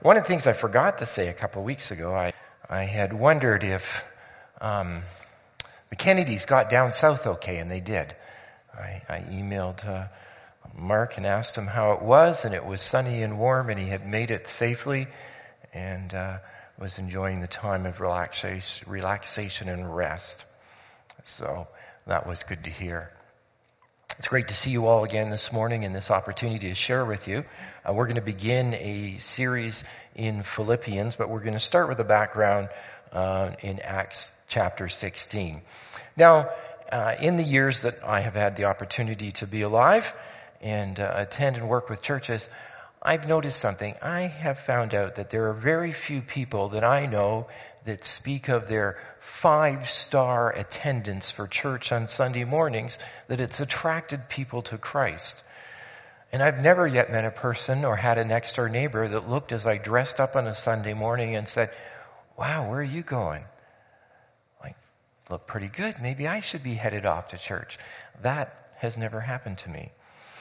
One of the things I forgot to say a couple of weeks ago, I had wondered if the Kennedys got down south okay, and they did. I emailed Mark and asked him how it was, and it was sunny and warm, and he had made it safely and was enjoying the time of relaxation and rest. So that was good to hear. It's great to see you all again this morning and this opportunity to share with you. We're going to begin a series in Philippians, but we're going to start with a background in Acts chapter 16. Now, in the years that I have had the opportunity to be alive and attend and work with churches, I've noticed something. I have found out that there are very few people that I know that speak of their 5-star attendance for church on Sunday mornings, that it's attracted people to Christ. And I've never yet met a person or had a next door neighbor that looked as I dressed up on a Sunday morning and said, "Wow, where are you going?" Like, look pretty good. Maybe I should be headed off to church. That has never happened to me.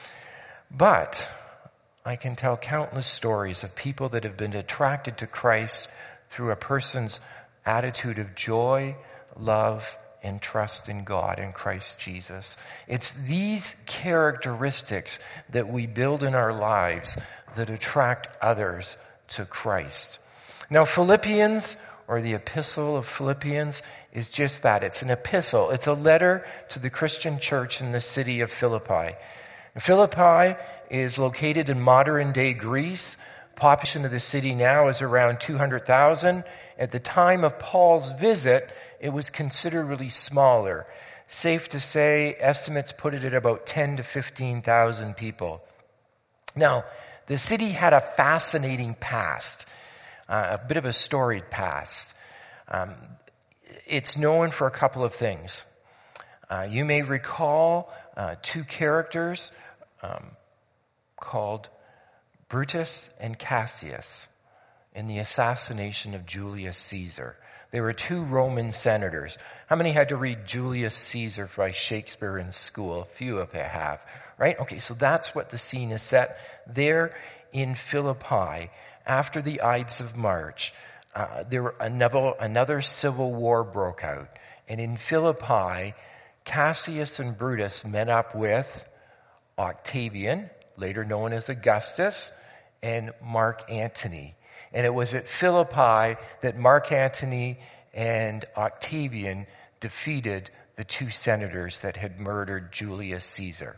But I can tell countless stories of people that have been attracted to Christ through a person's attitude of joy, love, and trust in God and Christ Jesus. It's these characteristics that we build in our lives that attract others to Christ. Now, Philippians, or the Epistle of Philippians, is just that. It's an epistle. It's a letter to the Christian church in the city of Philippi. Philippi is located in modern-day Greece. Population of the city now is around 200,000. At the time of Paul's visit, it was considerably smaller. Safe to say, estimates put it at about 10 to 15,000 people. Now, the city had a fascinating past, a bit of a storied past. It's known for a couple of things. You may recall two characters called Brutus and Cassius in the assassination of Julius Caesar. They were two Roman senators. How many had to read Julius Caesar by Shakespeare in school? A few of you have, right? Okay, so that's what the scene is set there in Philippi. After the Ides of March, another civil war broke out. And in Philippi, Cassius and Brutus met up with Octavian, later known as Augustus, and Mark Antony. And it was at Philippi that Mark Antony and Octavian defeated the two senators that had murdered Julius Caesar.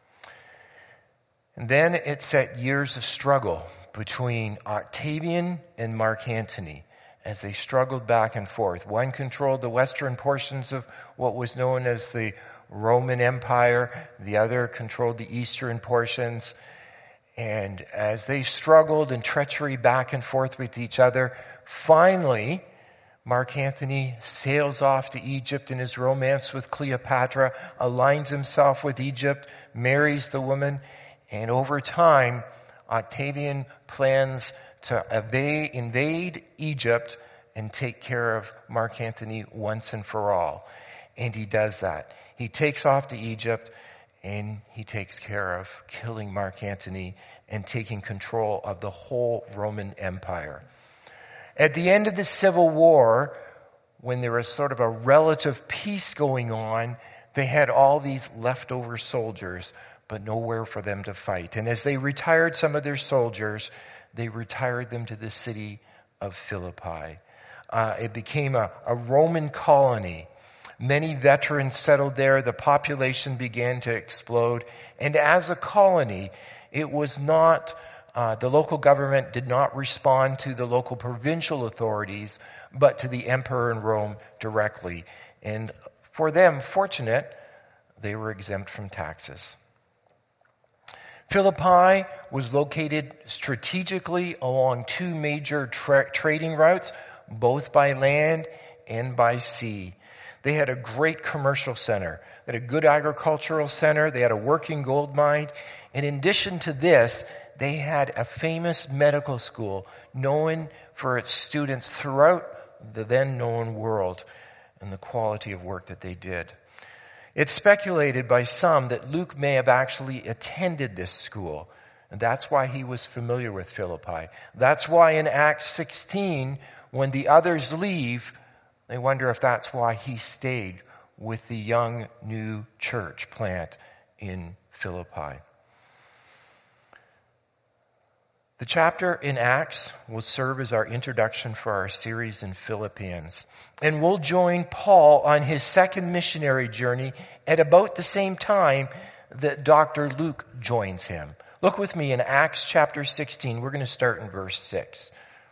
And then it set years of struggle between Octavian and Mark Antony as they struggled back and forth. One controlled the western portions of what was known as the Roman Empire. The other controlled the eastern portions. And as they struggled in treachery back and forth with each other, finally, Mark Antony sails off to Egypt in his romance with Cleopatra, aligns himself with Egypt, marries the woman, and over time, Octavian plans to invade Egypt and take care of Mark Antony once and for all. And he does that. He takes off to Egypt, and he takes care of killing Mark Antony and taking control of the whole Roman Empire. At the end of the Civil War, when there was sort of a relative peace going on, they had all these leftover soldiers, but nowhere for them to fight. And as they retired some of their soldiers, they retired them to the city of Philippi. It became a Roman colony. Many veterans settled there. The population began to explode. And as a colony, it was not, the local government did not respond to the local provincial authorities, but to the emperor in Rome directly. And for them, fortunate, they were exempt from taxes. Philippi was located strategically along two major trading routes, both by land and by sea. They had a great commercial center. They had a good agricultural center. They had a working gold mine. And in addition to this, they had a famous medical school known for its students throughout the then known world and the quality of work that they did. It's speculated by some that Luke may have actually attended this school. And that's why he was familiar with Philippi. That's why in Acts 16, when the others leave, they wonder if that's why he stayed with the young new church plant in Philippi. The chapter in Acts will serve as our introduction for our series in Philippians. And we'll join Paul on his second missionary journey at about the same time that Dr. Luke joins him. Look with me in Acts chapter 16. We're going to start in verse 6.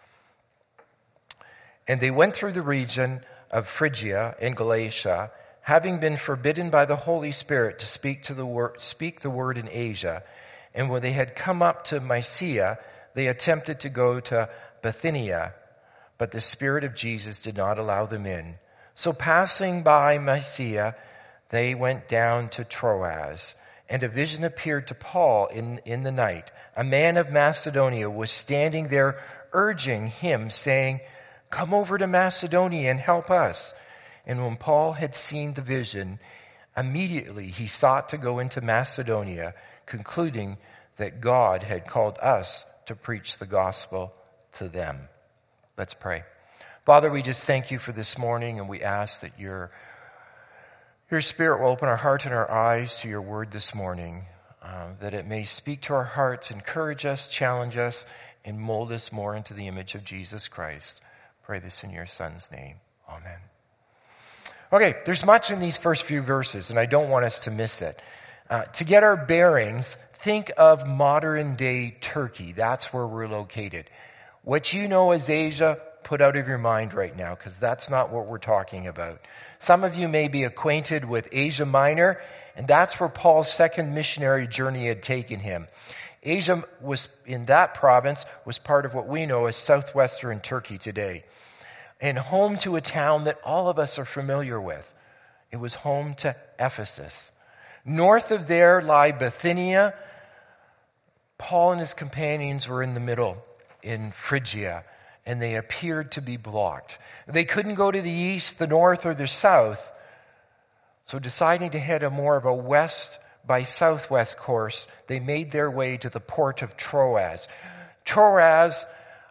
And they went through the region of Phrygia and Galatia, having been forbidden by the Holy Spirit to speak the word in Asia. And when they had come up to Mysia, they attempted to go to Bithynia, but the Spirit of Jesus did not allow them in. So passing by Mysia, they went down to Troas. And a vision appeared to Paul in the night. A man of Macedonia was standing there urging him, saying, "Come over to Macedonia and help us." And when Paul had seen the vision, immediately he sought to go into Macedonia, concluding that God had called us to preach the gospel to them. Let's pray. Father, we just thank you for this morning, and we ask that your Spirit will open our heart and our eyes to your word this morning, that it may speak to our hearts, encourage us, challenge us, and mold us more into the image of Jesus Christ. Pray this in your Son's name. Amen. Okay, there's much in these first few verses, and I don't want us to miss it. To get our bearings, think of modern-day Turkey. That's where we're located. What you know as Asia, put out of your mind right now, because that's not what we're talking about. Some of you may be acquainted with Asia Minor, and that's where Paul's second missionary journey had taken him. Asia was, in that province, was part of what we know as southwestern Turkey today, and home to a town that all of us are familiar with. It was home to Ephesus. North of there lie Bithynia. Paul and his companions were in the middle, in Phrygia, and they appeared to be blocked. They couldn't go to the east, the north, or the south, so deciding to head a more of a west by southwest course, they made their way to the port of Troas. Troas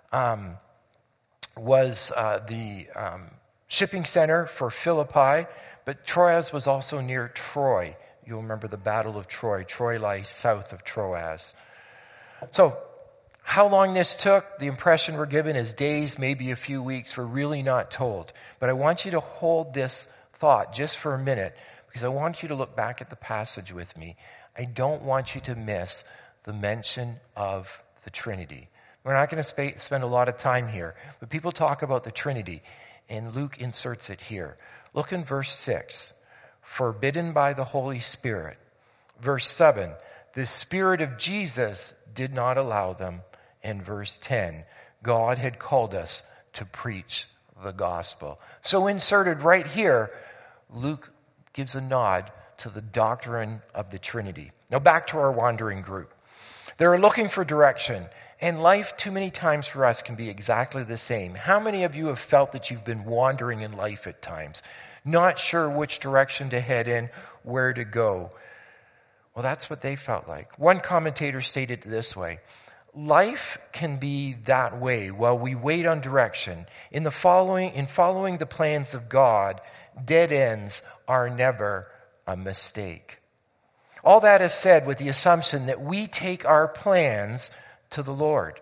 was the shipping center for Philippi, but Troas was also near Troy. You'll remember the Battle of Troy. Troy lies south of Troas. So, how long this took, the impression we're given is days, maybe a few weeks. We're really not told. But I want you to hold this thought just for a minute, because I want you to look back at the passage with me. I don't want you to miss the mention of the Trinity. We're not going to spend a lot of time here, but people talk about the Trinity, and Luke inserts it here. Look in verse 6. Forbidden by the Holy Spirit. Verse 7. The Spirit of Jesus did not allow them. And verse 10. God had called us to preach the gospel. So inserted right here, Luke gives a nod to the doctrine of the Trinity. Now back to our wandering group. They're looking for direction. And life, too many times for us, can be exactly the same. How many of you have felt that you've been wandering in life at times? Not sure which direction to head in, where to go. Well, that's what they felt like. One commentator stated it this way. Life can be that way while we wait on direction. In following the plans of God, dead ends are never a mistake. All that is said with the assumption that we take our plans to the Lord.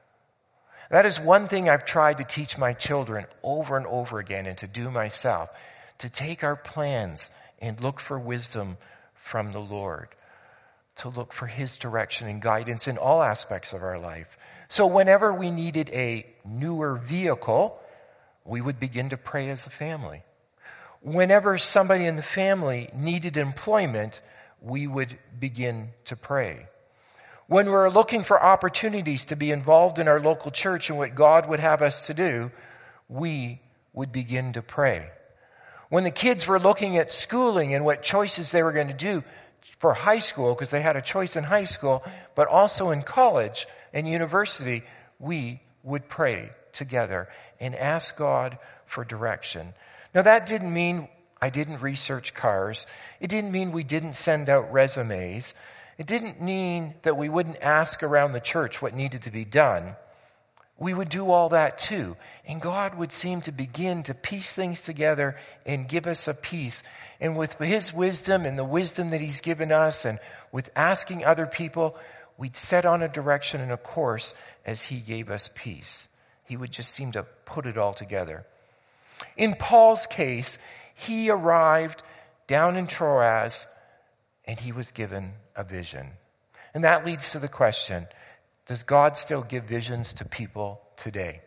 That is one thing I've tried to teach my children over and over again, and to do myself, to take our plans and look for wisdom from the Lord, to look for his direction and guidance in all aspects of our life. So whenever we needed a newer vehicle, we would begin to pray as a family. Whenever somebody in the family needed employment, we would begin to pray. When we're looking for opportunities to be involved in our local church and what God would have us to do, we would begin to pray. When the kids were looking at schooling and what choices they were going to do for high school, because they had a choice in high school, but also in college and university, we would pray together and ask God for direction. Now, that didn't mean I didn't research cars. It didn't mean we didn't send out resumes. It didn't mean that we wouldn't ask around the church what needed to be done. We would do all that too. And God would seem to begin to piece things together and give us a peace. And with his wisdom and the wisdom that he's given us, and with asking other people, we'd set on a direction and a course as he gave us peace. He would just seem to put it all together. In Paul's case, he arrived down in Troas and he was given a vision. And that leads to the question, does God still give visions to people today?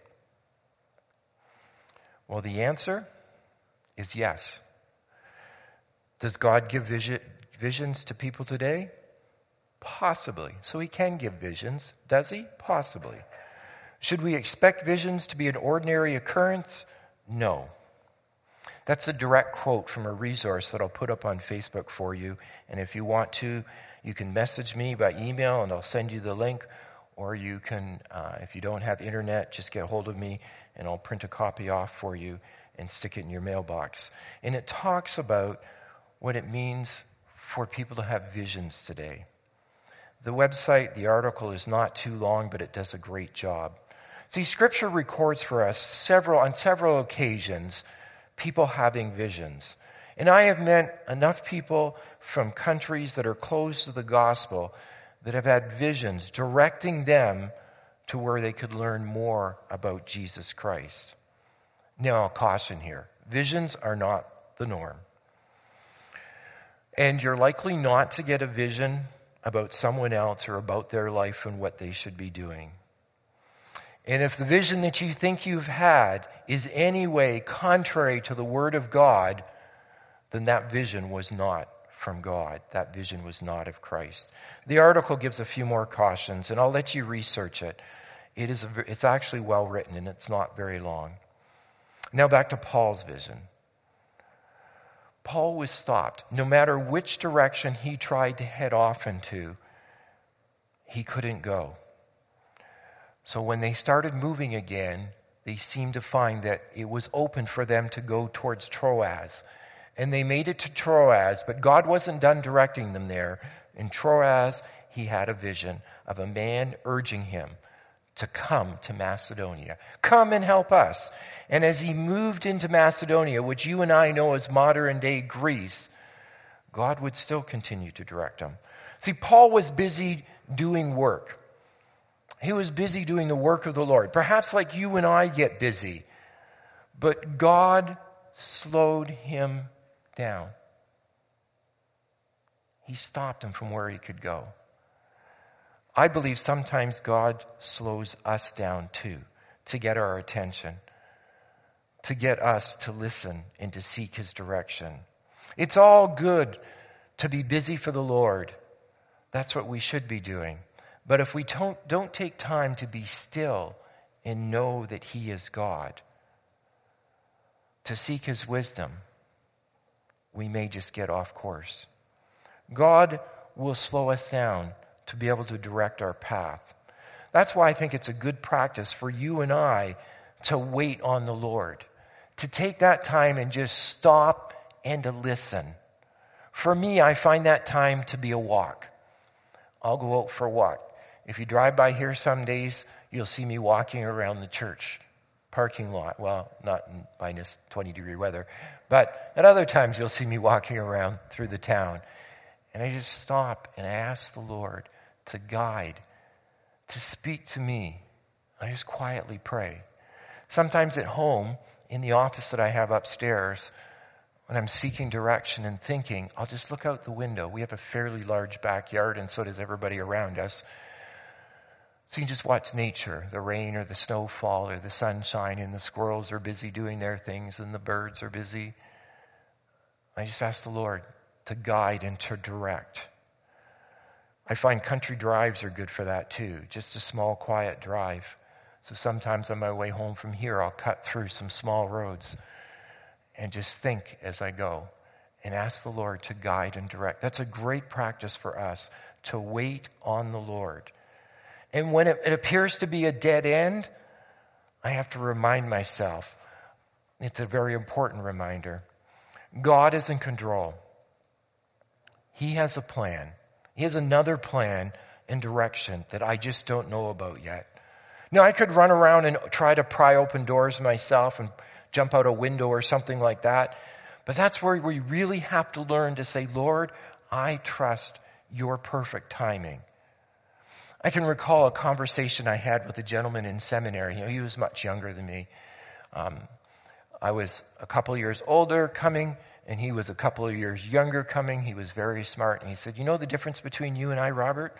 Well, the answer is yes. Does God give visions to people today? Possibly. So he can give visions. Does he? Possibly. Should we expect visions to be an ordinary occurrence? No. That's a direct quote from a resource that I'll put up on Facebook for you. And if you want to, you can message me by email and I'll send you the link. Or you can, if you don't have internet, just get a hold of me and I'll print a copy off for you and stick it in your mailbox. And it talks about what it means for people to have visions today. The website, the article is not too long, but it does a great job. See, Scripture records for us on several occasions people having visions. And I have met enough people from countries that are close to the gospel that have had visions directing them to where they could learn more about Jesus Christ. Now, I'll caution here. Visions are not the norm. And you're likely not to get a vision about someone else or about their life and what they should be doing. And if the vision that you think you've had is any way contrary to the Word of God, then that vision was not from God. That vision was not of Christ. The article gives a few more cautions, and I'll let you research it. It's actually well written, and it's not very long. Now back to Paul's vision. Paul was stopped. No matter which direction he tried to head off into, he couldn't go. So when they started moving again, they seemed to find that it was open for them to go towards Troas. And they made it to Troas, but God wasn't done directing them there. In Troas, he had a vision of a man urging him to come to Macedonia. Come and help us. And as he moved into Macedonia, which you and I know as modern day Greece, God would still continue to direct him. See, Paul was busy doing work. He was busy doing the work of the Lord. Perhaps like you and I get busy. But God slowed him down. He stopped him from where he could go. I believe sometimes God slows us down too, to get our attention, to get us to listen and to seek his direction. It's all good to be busy for the Lord. That's what we should be doing. But if we don't take time to be still and know that he is God, to seek his wisdom, we may just get off course. God will slow us down to be able to direct our path. That's why I think it's a good practice for you and I to wait on the Lord, to take that time and just stop and to listen. For me, I find that time to be a walk. I'll go out for a walk. If you drive by here some days, you'll see me walking around the church parking lot. Well, not in minus 20-degree weather, but at other times you'll see me walking around through the town. And I just stop and I ask the Lord to guide, to speak to me. I just quietly pray. Sometimes at home, in the office that I have upstairs, when I'm seeking direction and thinking, I'll just look out the window. We have a fairly large backyard, and so does everybody around us. So you can just watch nature, the rain or the snowfall or the sunshine, and the squirrels are busy doing their things and the birds are busy. I just ask the Lord to guide and to direct. I find country drives are good for that too, just a small quiet drive. So sometimes on my way home from here, I'll cut through some small roads and just think as I go and ask the Lord to guide and direct. That's a great practice for us, to wait on the Lord. And when it appears to be a dead end, I have to remind myself, it's a very important reminder, God is in control. He has a plan. He has another plan and direction that I just don't know about yet. Now, I could run around and try to pry open doors myself and jump out a window or something like that. But that's where we really have to learn to say, Lord, I trust your perfect timing. I can recall a conversation I had with a gentleman in seminary. He was much younger than me. I was a couple of years older coming, and he was a couple of years younger coming. He was very smart. And he said, you know the difference between you and I, Robert?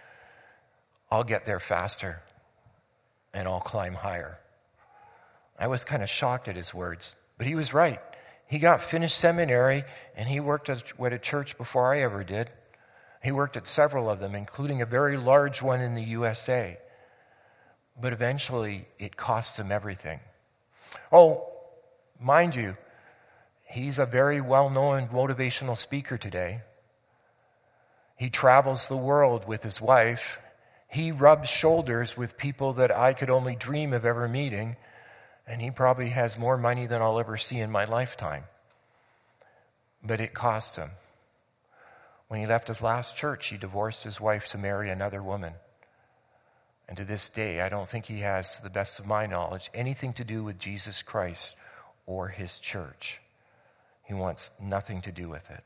I'll get there faster, and I'll climb higher. I was kind of shocked at his words, but he was right. He got finished seminary, and he worked at a church before I ever did. He worked at several of them, including a very large one in the USA. But eventually, it cost him everything. Oh, mind you, he's a very well-known motivational speaker today. He travels the world with his wife. He rubs shoulders with people that I could only dream of ever meeting. And he probably has more money than I'll ever see in my lifetime. But it cost him. When he left his last church, he divorced his wife to marry another woman. And to this day, I don't think he has, to the best of my knowledge, anything to do with Jesus Christ or his church. He wants nothing to do with it.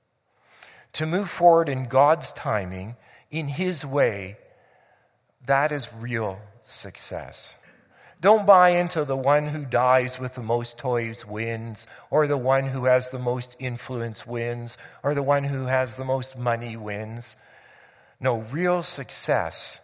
To move forward in God's timing, in his way, that is real success. Don't buy into the one who dies with the most toys wins, or the one who has the most influence wins, or the one who has the most money wins. No, real success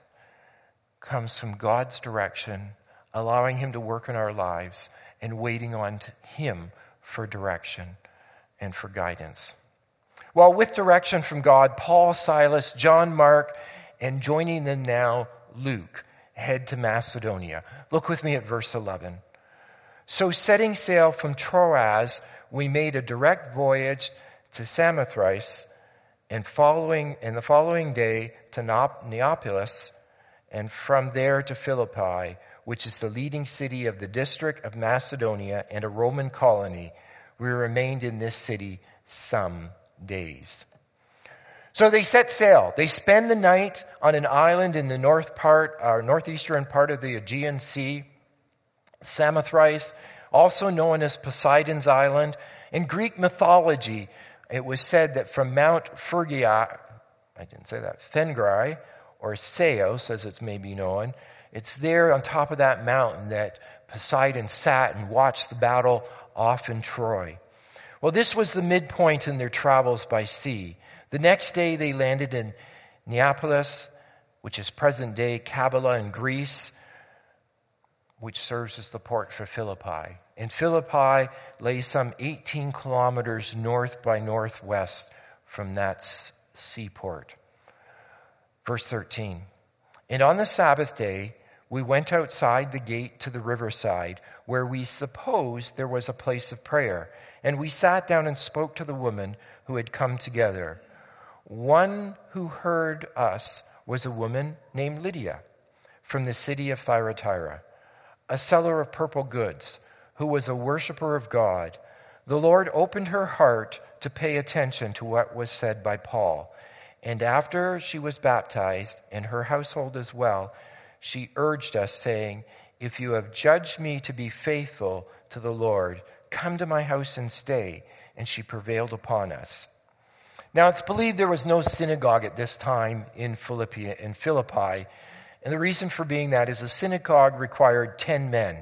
comes from God's direction, allowing him to work in our lives, and waiting on him for direction and for guidance. Well, with direction from God, Paul, Silas, John Mark, and joining them now, Luke, head to Macedonia. Look with me at verse 11. So setting sail from Troas, we made a direct voyage to Samothrace, and the following day to Neapolis, and from there to Philippi, which is the leading city of the district of Macedonia and a Roman colony. We remained in this city some days. So they set sail. They spend the night on an island in the northeastern part of the Aegean Sea, Samothrace, also known as Poseidon's Island. In Greek mythology, it was said that from Mount Phrygia, Phengrai, or Seos, as it's maybe known, it's there on top of that mountain that Poseidon sat and watched the battle off in Troy. Well, this was the midpoint in their travels by sea. The next day they landed in Neapolis, which is present-day Kabylia in Greece, which serves as the port for Philippi. And Philippi lay some 18 kilometers north by northwest from that seaport. Verse 13, and on the Sabbath day, we went outside the gate to the riverside, where we supposed there was a place of prayer. And we sat down and spoke to the women who had come together. One who heard us was a woman named Lydia from the city of Thyatira, a seller of purple goods, who was a worshiper of God. The Lord opened her heart to pay attention to what was said by Paul. And after she was baptized, and her household as well, she urged us, saying, if you have judged me to be faithful to the Lord, come to my house and stay. And she prevailed upon us. Now, it's believed there was no synagogue at this time in Philippi. And the reason for being that is a synagogue required 10 men.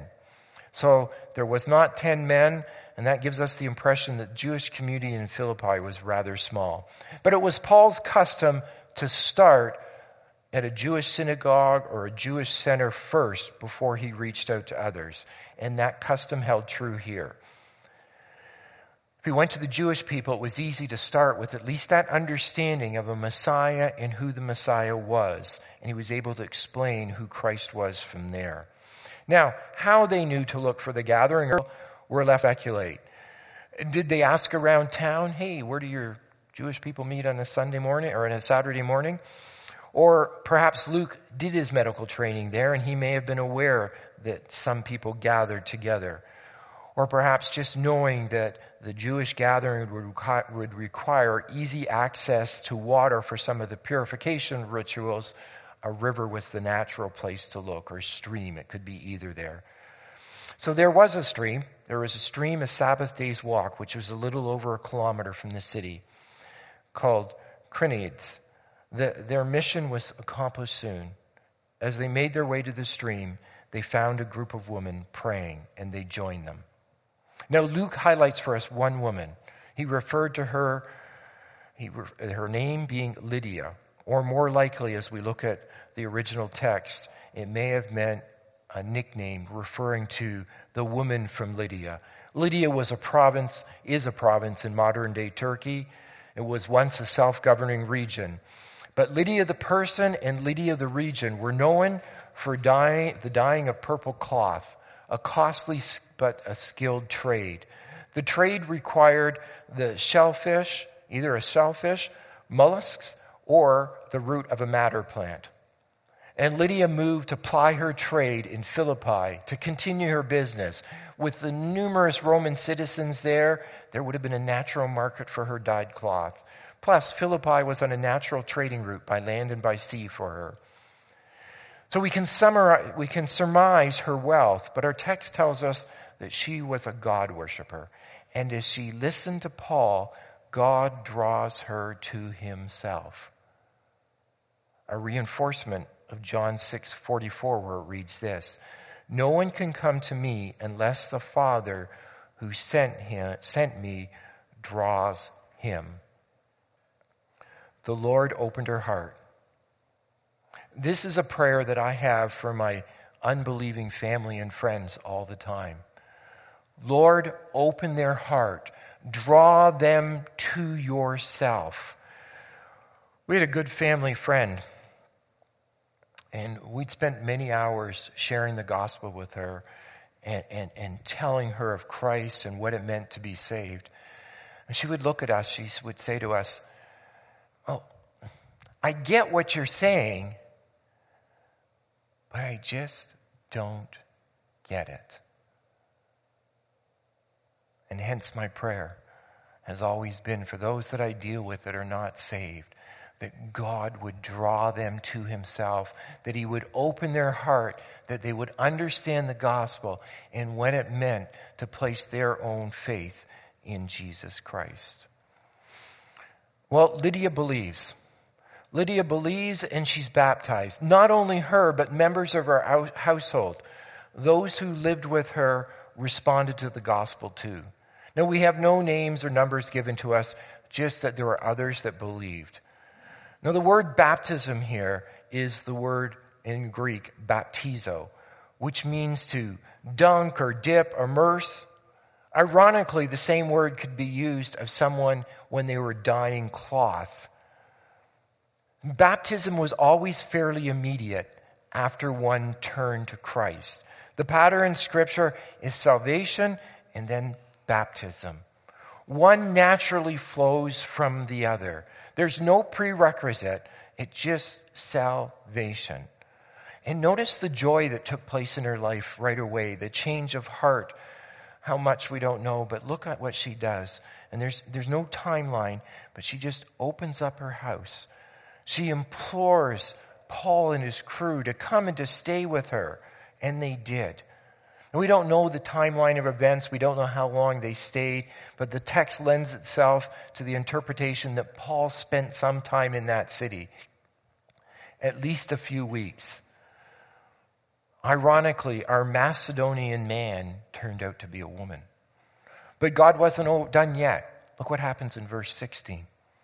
So there was not 10 men, and that gives us the impression that the Jewish community in Philippi was rather small. But it was Paul's custom to start at a Jewish synagogue or a Jewish center first before he reached out to others. And that custom held true here. If he went to the Jewish people, it was easy to start with at least that understanding of a Messiah and who the Messiah was. And he was able to explain who Christ was from there. Now, how they knew to look for the gathering were left to speculate. Did they ask around town, hey, where do your Jewish people meet on a Sunday morning or on a Saturday morning? Or perhaps Luke did his medical training there and he may have been aware that some people gathered together. Or perhaps just knowing that the Jewish gathering would require easy access to water for some of the purification rituals, a river was the natural place to look, or a stream. It could be either there. So there was a stream. There was a stream, a Sabbath day's walk, which was a little over 1 kilometer from the city, called Crinades. Their mission was accomplished soon. As they made their way to the stream, they found a group of women praying, and they joined them. Now, Luke highlights for us one woman. He referred to her name being Lydia, or more likely, as we look at the original text, it may have meant a nickname referring to the woman from Lydia. Lydia was is a province in modern-day Turkey. It was once a self-governing region. But Lydia the person and Lydia the region were known for the dyeing of purple cloth, a costly but a skilled trade. The trade required the shellfish, either a shellfish, mollusks, or the root of a madder plant. And Lydia moved to ply her trade in Philippi to continue her business. With the numerous Roman citizens there would have been a natural market for her dyed cloth. Plus, Philippi was on a natural trading route by land and by sea for her. So we can surmise her wealth, but our text tells us that she was a God worshiper. And as she listened to Paul, God draws her to himself. A reinforcement of John 6:44, where it reads this: "No one can come to me unless the Father who sent me draws him." The Lord opened her heart. This is a prayer that I have for my unbelieving family and friends all the time. Lord, open their heart. Draw them to yourself. We had a good family friend, and we'd spent many hours sharing the gospel with her and telling her of Christ and what it meant to be saved. And she would look at us, she would say to us, "Oh, I get what you're saying, but I just don't get it." And hence my prayer has always been for those that I deal with that are not saved, that God would draw them to himself, that he would open their heart, that they would understand the gospel and what it meant to place their own faith in Jesus Christ. Well, Lydia believes. Lydia believes and she's baptized. Not only her, but members of her household. Those who lived with her responded to the gospel too. Now, we have no names or numbers given to us, just that there were others that believed. Now, the word baptism here is the word in Greek, baptizo, which means to dunk or dip, immerse. Ironically, the same word could be used of someone when they were dyeing cloth. Baptism was always fairly immediate after one turned to Christ. The pattern in Scripture is salvation and then baptism. One naturally flows from the other. There's no prerequisite. It's just salvation. And notice the joy that took place in her life right away, the change of heart. How much we don't know, but look at what she does. And there's no timeline, but she just opens up her house. She implores Paul and his crew to come and to stay with her, and they did. And we don't know the timeline of events. We don't know how long they stayed, but the text lends itself to the interpretation that Paul spent some time in that city, at least a few weeks. Ironically, our Macedonian man turned out to be a woman. But God wasn't done yet. Look what happens in verse 16.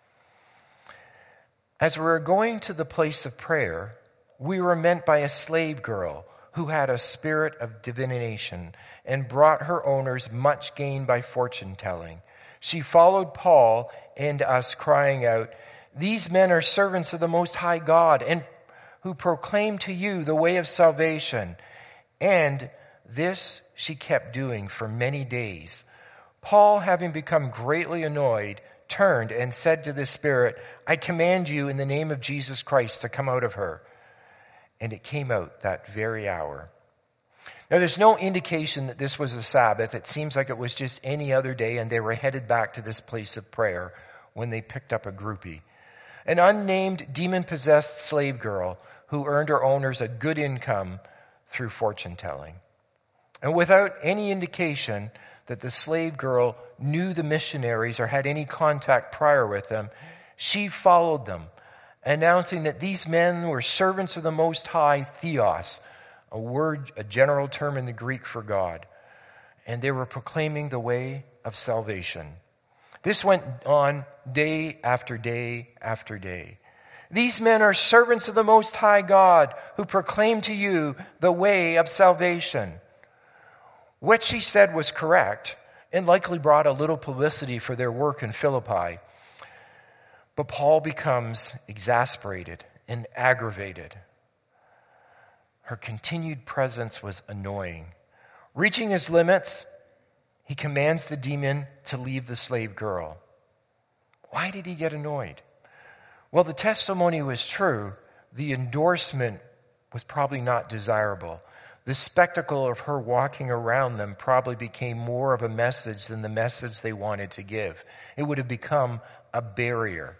As we were going to the place of prayer, we were met by a slave girl who had a spirit of divination and brought her owners much gain by fortune-telling. She followed Paul and us, crying out, "These men are servants of the Most High God, and who proclaim to you the way of salvation." And this she kept doing for many days. Paul, having become greatly annoyed, turned and said to the spirit, "I command you in the name of Jesus Christ to come out of her." And it came out that very hour. Now, there's no indication that this was a Sabbath. It seems like it was just any other day, and they were headed back to this place of prayer when they picked up a groupie. An unnamed demon-possessed slave girl who earned her owners a good income through fortune-telling. And without any indication that the slave girl knew the missionaries or had any contact prior with them, she followed them, announcing that these men were servants of the Most High, Theos, a general term in the Greek for God, and they were proclaiming the way of salvation. This went on day after day after day. These men are servants of the Most High God who proclaim to you the way of salvation. What she said was correct and likely brought a little publicity for their work in Philippi. But Paul becomes exasperated and aggravated. Her continued presence was annoying. Reaching his limits, he commands the demon to leave the slave girl. Why did he get annoyed? Well, the testimony was true. The endorsement was probably not desirable. The spectacle of her walking around them probably became more of a message than the message they wanted to give. It would have become a barrier.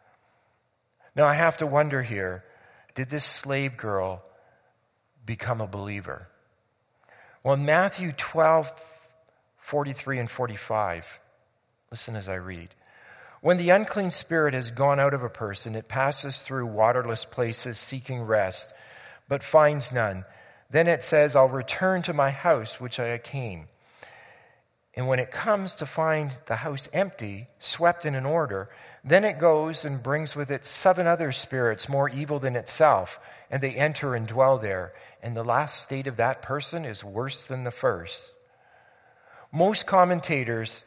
Now, I have to wonder here, did this slave girl become a believer? Well, in Matthew 12:43 and 45, listen as I read. When the unclean spirit has gone out of a person, it passes through waterless places seeking rest, but finds none. Then it says, I'll return to my house which I came. And when it comes to find the house empty, swept and in order, then it goes and brings with it 7 other spirits more evil than itself, and they enter and dwell there. And the last state of that person is worse than the first. Most commentators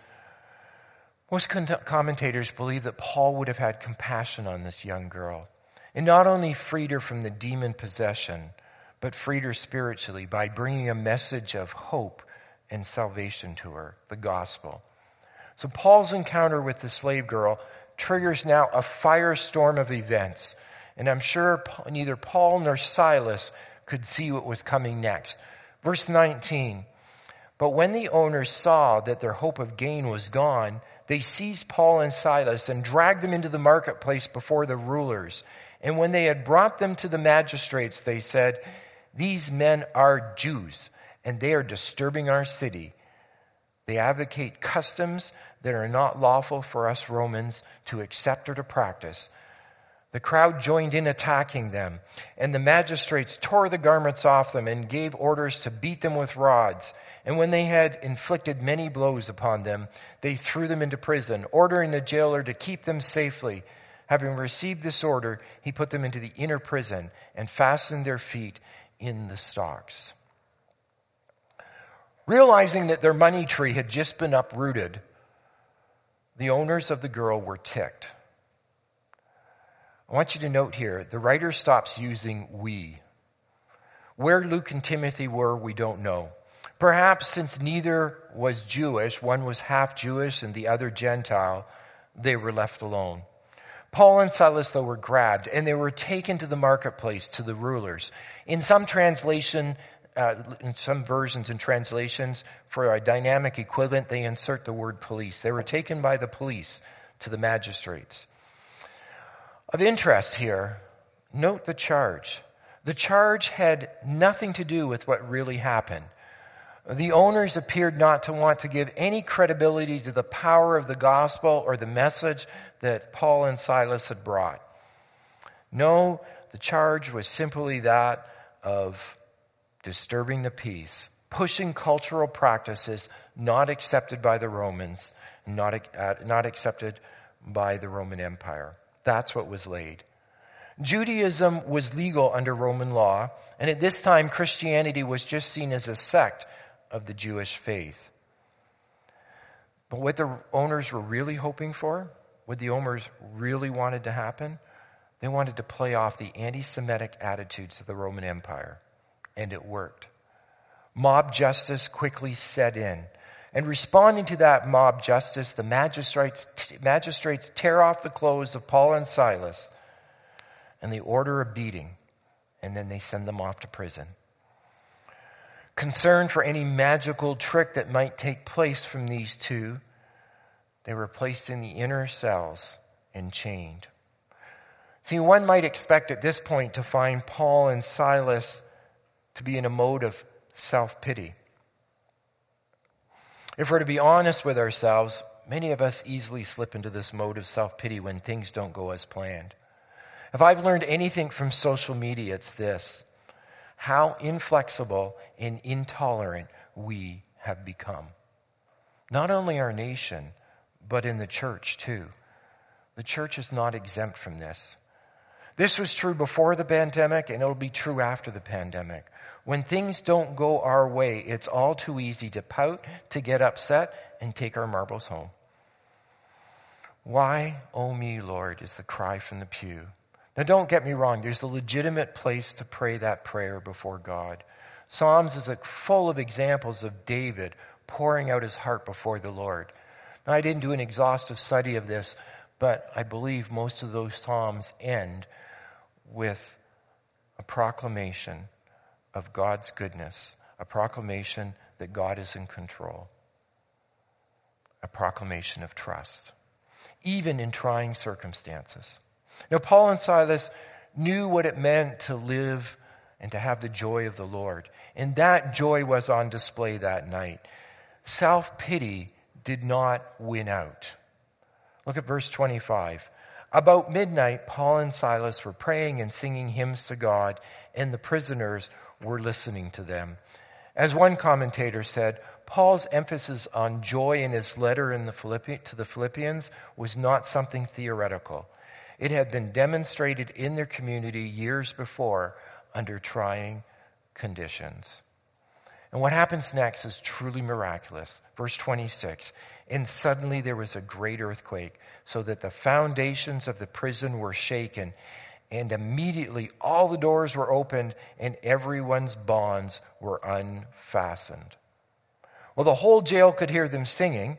believe that Paul would have had compassion on this young girl, and not only freed her from the demon possession, but freed her spiritually by bringing a message of hope and salvation to her, the gospel. So Paul's encounter with the slave girl triggers now a firestorm of events. And I'm sure neither Paul nor Silas could see what was coming next. Verse 19, but when the owners saw that their hope of gain was gone, they seized Paul and Silas and dragged them into the marketplace before the rulers. And when they had brought them to the magistrates, they said, these men are Jews, and they are disturbing our city. They advocate customs that are not lawful for us Romans to accept or to practice. The crowd joined in attacking them, and the magistrates tore the garments off them and gave orders to beat them with rods. And when they had inflicted many blows upon them, they threw them into prison, ordering the jailer to keep them safely. Having received this order, he put them into the inner prison and fastened their feet in the stocks. Realizing that their money tree had just been uprooted, the owners of the girl were ticked. I want you to note here, the writer stops using we. Where Luke and Timothy were, we don't know. Perhaps since neither was Jewish, one was half Jewish and the other Gentile, they were left alone. Paul and Silas, though, were grabbed, and they were taken to the marketplace, to the rulers. In some versions and translations, for a dynamic equivalent, they insert the word police. They were taken by the police to the magistrates. Of interest here, note the charge. The charge had nothing to do with what really happened. The owners appeared not to want to give any credibility to the power of the gospel or the message that Paul and Silas had brought. No, the charge was simply that of disturbing the peace, pushing cultural practices not accepted by the Romans, not accepted by the Roman Empire. That's what was laid. Judaism was legal under Roman law, and at this time Christianity was just seen as a sect of the Jewish faith. But what the owners were really hoping for, what the owners really wanted to happen, they wanted to play off the anti-Semitic attitudes of the Roman Empire. And it worked. Mob justice quickly set in. And responding to that mob justice, the magistrates tear off the clothes of Paul and Silas, and they order a beating, and then they send them off to prison. Concerned for any magical trick that might take place from these two, they were placed in the inner cells and chained. See, one might expect at this point to find Paul and Silas to be in a mode of self-pity. If we're to be honest with ourselves, many of us easily slip into this mode of self-pity when things don't go as planned. If I've learned anything from social media, it's this: how inflexible and intolerant we have become. Not only our nation, but in the church too. The church is not exempt from this. This was true before the pandemic, and it'll be true after the pandemic. When things don't go our way, it's all too easy to pout, to get upset, and take our marbles home. Why, oh me, Lord, is the cry from the pew. Now don't get me wrong, there's a legitimate place to pray that prayer before God. Psalms is full of examples of David pouring out his heart before the Lord. Now I didn't do an exhaustive study of this, but I believe most of those Psalms end with a proclamation of God's goodness, a proclamation that God is in control, a proclamation of trust, even in trying circumstances. Now, Paul and Silas knew what it meant to live and to have the joy of the Lord, and that joy was on display that night. Self-pity did not win out. Look at verse 25. About midnight, Paul and Silas were praying and singing hymns to God, and the prisoners were listening to them. As one commentator said, Paul's emphasis on joy in his letter to the Philippians was not something theoretical. It had been demonstrated in their community years before under trying conditions. And what happens next is truly miraculous. Verse 26, and suddenly there was a great earthquake, so that the foundations of the prison were shaken, and immediately all the doors were opened and everyone's bonds were unfastened. Well, the whole jail could hear them singing.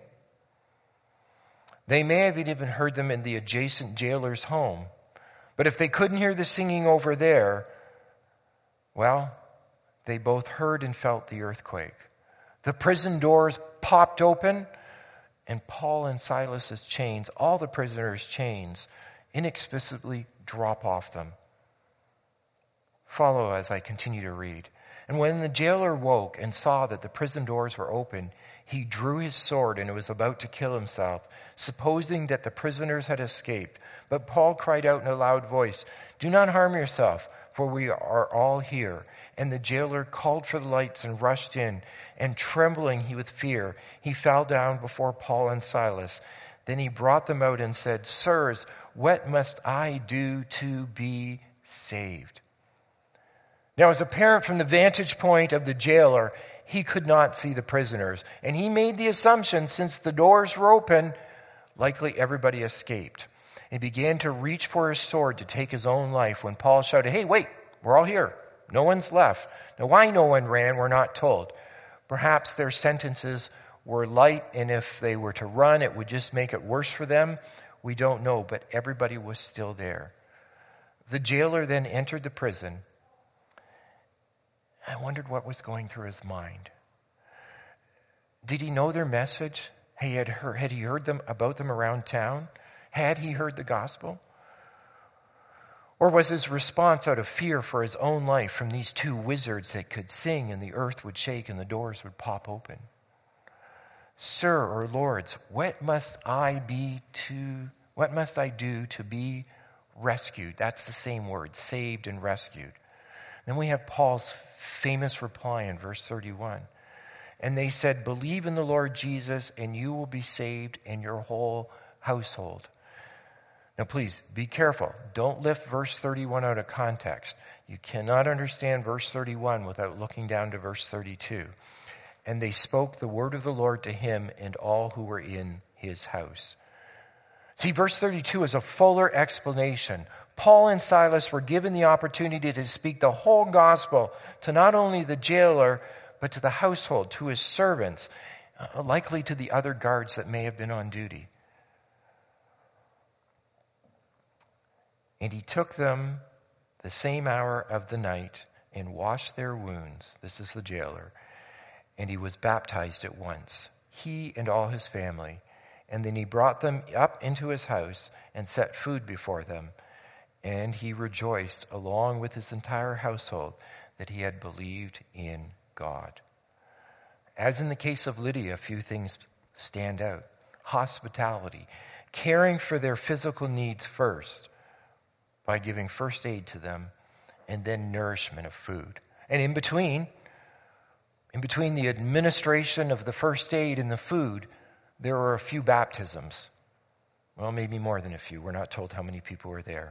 They may have even heard them in the adjacent jailer's home. But if they couldn't hear the singing over there, well, they both heard and felt the earthquake. The prison doors popped open, and Paul and Silas's chains, all the prisoners' chains, inexplicably drop off them. Follow as I continue to read. And when the jailer woke and saw that the prison doors were open, he drew his sword and was about to kill himself, supposing that the prisoners had escaped. But Paul cried out in a loud voice, "Do not harm yourself, for we are all here." And the jailer called for the lights and rushed in, and trembling with fear, he fell down before Paul and Silas. Then he brought them out and said, "Sirs, what must I do to be saved?" Now, as apparent from the vantage point of the jailer, he could not see the prisoners. And he made the assumption, since the doors were open, likely everybody escaped. He began to reach for his sword to take his own life when Paul shouted, "Hey, wait, we're all here. No one's left." Now, why no one ran, we're not told. Perhaps their sentences were light, and if they were to run, it would just make it worse for them. We don't know, but everybody was still there. The jailer then entered the prison. I wondered what was going through his mind. Did he know their message? Had he heard them about them around town? Had he heard the gospel? Or was his response out of fear for his own life from these two wizards that could sing and the earth would shake and the doors would pop open? "Sir," or "Lords, what must I do to be rescued?" That's the same word, saved and rescued. Then we have Paul's famous reply in verse 31. And they said, "Believe in the Lord Jesus, and you will be saved and your whole household." Now please, be careful. Don't lift verse 31 out of context. You cannot understand verse 31 without looking down to verse 32. And they spoke the word of the Lord to him and all who were in his house. See, verse 32 is a fuller explanation. Paul and Silas were given the opportunity to speak the whole gospel to not only the jailer, but to the household, to his servants, likely to the other guards that may have been on duty. And he took them the same hour of the night and washed their wounds. This is the jailer. and he was baptized at once, he and all his family. And then he brought them up into his house and set food before them. And he rejoiced along with his entire household that he had believed in God. As in the case of Lydia, a few things stand out. Hospitality, caring for their physical needs first by giving first aid to them, and then nourishment of food. And in between the administration of the first aid and the food, there were a few baptisms. Well, maybe more than a few. We're not told how many people were there.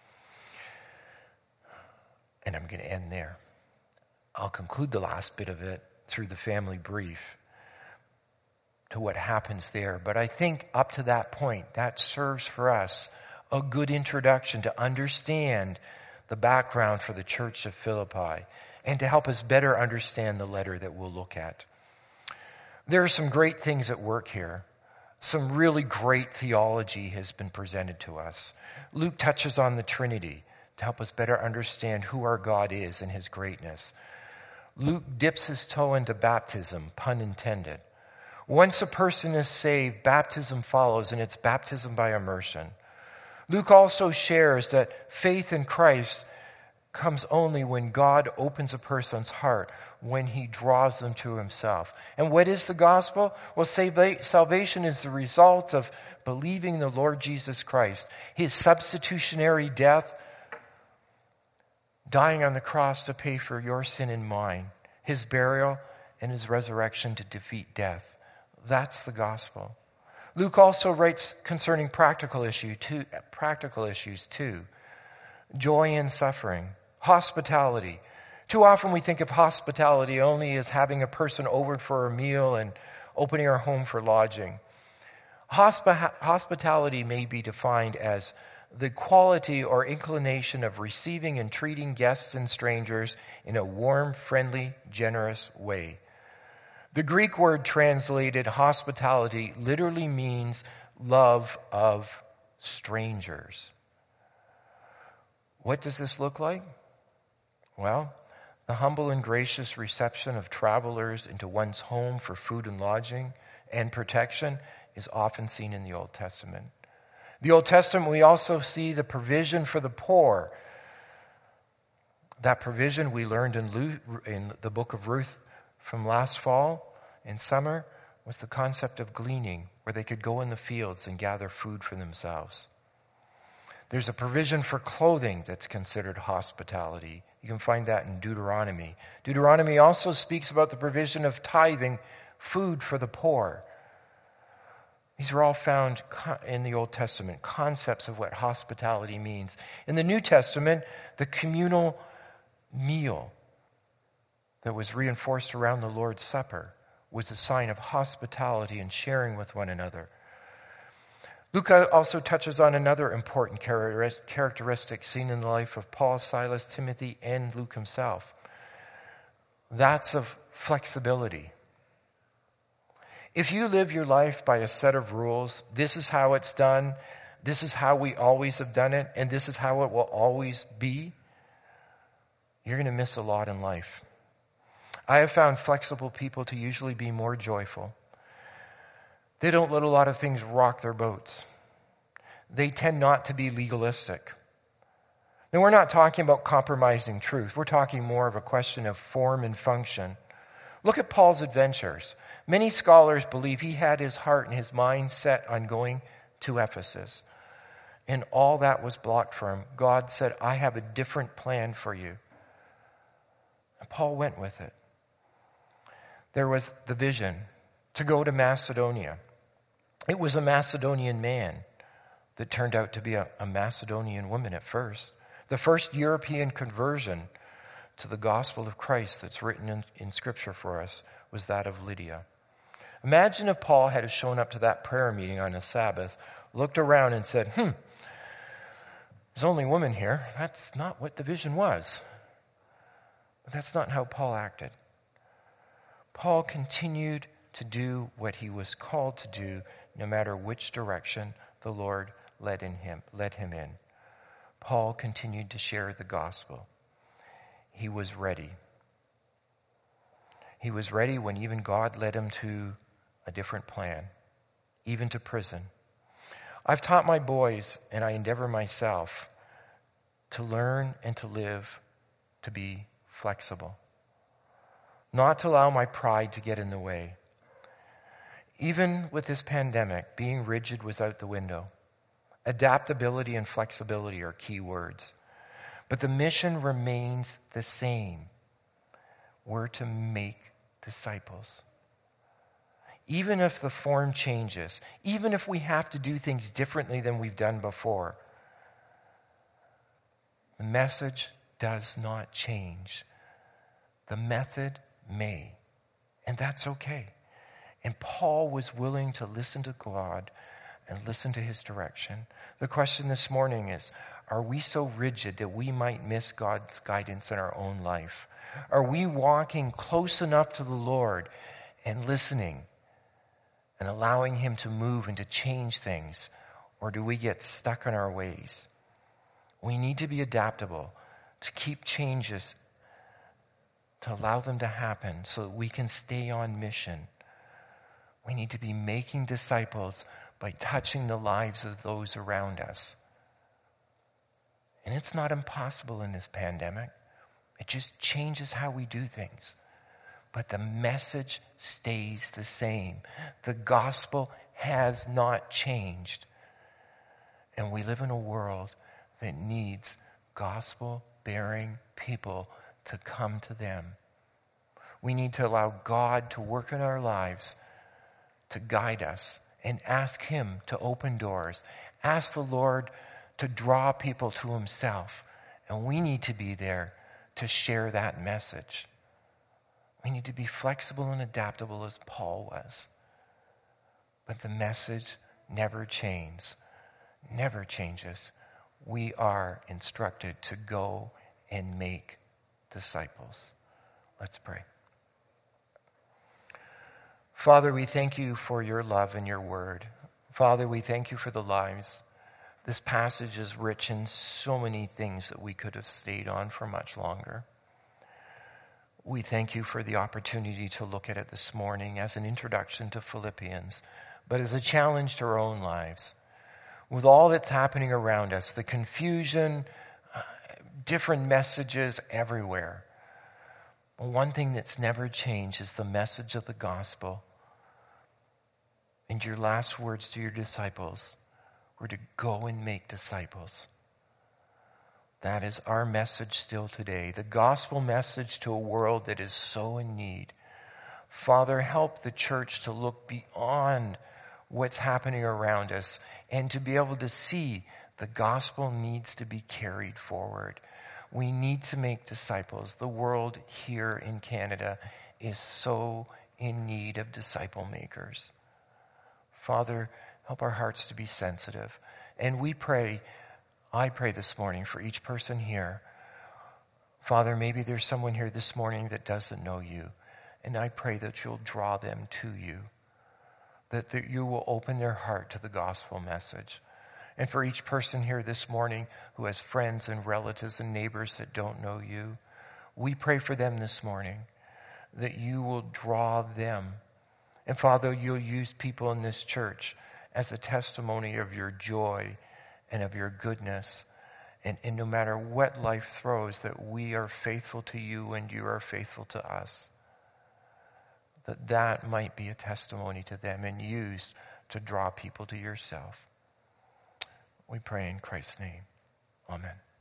And I'm going to end there. I'll conclude the last bit of it through the family brief to what happens there. But I think up to that point, that serves for us a good introduction to understand the background for the church of Philippi and to help us better understand the letter that we'll look at. There are some great things at work here. Some really great theology has been presented to us. Luke touches on the Trinity to help us better understand who our God is and his greatness. Luke dips his toe into baptism, pun intended. Once a person is saved, baptism follows, and it's baptism by immersion. Luke also shares that faith in Christ comes only when God opens a person's heart, when he draws them to himself. And what is the gospel? Well, salvation is the result of believing in the Lord Jesus Christ, his substitutionary death, dying on the cross to pay for your sin and mine, his burial and his resurrection to defeat death. That's the gospel. Luke also writes concerning practical issues too. Joy in suffering, hospitality. Too often we think of hospitality only as having a person over for a meal and opening our home for lodging. Hospitality may be defined as the quality or inclination of receiving and treating guests and strangers in a warm, friendly, generous way. The Greek word translated hospitality literally means love of strangers. What does this look like? Well, the humble and gracious reception of travelers into one's home for food and lodging and protection is often seen in the Old Testament. The Old Testament, we also see the provision for the poor. That provision we learned in the book of Ruth from last fall and summer was the concept of gleaning, where they could go in the fields and gather food for themselves. There's a provision for clothing that's considered hospitality. You can find that in Deuteronomy. Deuteronomy also speaks about the provision of tithing food for the poor. These are all found in the Old Testament, concepts of what hospitality means. In the New Testament, the communal meal that was reinforced around the Lord's Supper was a sign of hospitality and sharing with one another. Luke also touches on another important characteristic seen in the life of Paul, Silas, Timothy, and Luke himself. That's of flexibility. If you live your life by a set of rules, this is how it's done, this is how we always have done it, and this is how it will always be, you're going to miss a lot in life. I have found flexible people to usually be more joyful. They don't let a lot of things rock their boats. They tend not to be legalistic. Now, we're not talking about compromising truth. We're talking more of a question of form and function. Look at Paul's adventures. Many scholars believe he had his heart and his mind set on going to Ephesus. And all that was blocked for him. God said, I have a different plan for you. And Paul went with it. There was the vision to go to Macedonia. It was a Macedonian man that turned out to be a Macedonian woman at first. The first European conversion to the gospel of Christ that's written in Scripture for us was that of Lydia. Imagine if Paul had shown up to that prayer meeting on a Sabbath, looked around and said, there's only a woman here. That's not what the vision was. But that's not how Paul acted. Paul continued to do what he was called to do, no matter which direction the Lord led him in. Paul continued to share the gospel. He was ready. He was ready when even God led him to a different plan, even to prison. I've taught my boys, and I endeavor myself, to learn and to live, to be flexible. Not to allow my pride to get in the way. Even with this pandemic, being rigid was out the window. Adaptability and flexibility are key words. But the mission remains the same. We're to make disciples. Even if the form changes, even if we have to do things differently than we've done before, the message does not change. The method may, and that's okay. And Paul was willing to listen to God and listen to his direction. The question this morning is, are we so rigid that we might miss God's guidance in our own life? Are we walking close enough to the Lord and listening and allowing him to move and to change things? Or do we get stuck in our ways? We need to be adaptable, to keep changes, to allow them to happen so that we can stay on mission. We need to be making disciples by touching the lives of those around us. And it's not impossible in this pandemic. It just changes how we do things. But the message stays the same. The gospel has not changed. And we live in a world that needs gospel-bearing people to come to them. We need to allow God to work in our lives, to guide us, and ask him to open doors. Ask the Lord to draw people to himself. And we need to be there to share that message. We need to be flexible and adaptable as Paul was. But the message never changes. Never changes. We are instructed to go and make disciples. Let's pray. Father, we thank you for your love and your word. Father, we thank you for the lives. This passage is rich in so many things that we could have stayed on for much longer. We thank you for the opportunity to look at it this morning as an introduction to Philippians, but as a challenge to our own lives. With all that's happening around us, the confusion, different messages everywhere. One thing that's never changed is the message of the gospel. And your last words to your disciples were to go and make disciples. That is our message still today. The gospel message to a world that is so in need. Father, help the church to look beyond what's happening around us and to be able to see the gospel needs to be carried forward. We need to make disciples. The world here in Canada is so in need of disciple makers. Father, help our hearts to be sensitive. And I pray this morning for each person here. Father, maybe there's someone here this morning that doesn't know you. And I pray that you'll draw them to you. That you will open their heart to the gospel message. And for each person here this morning who has friends and relatives and neighbors that don't know you, we pray for them this morning that you will draw them. And Father, you'll use people in this church as a testimony of your joy and of your goodness. And no matter what life throws, that we are faithful to you and you are faithful to us. That might be a testimony to them and used to draw people to yourself. We pray in Christ's name. Amen.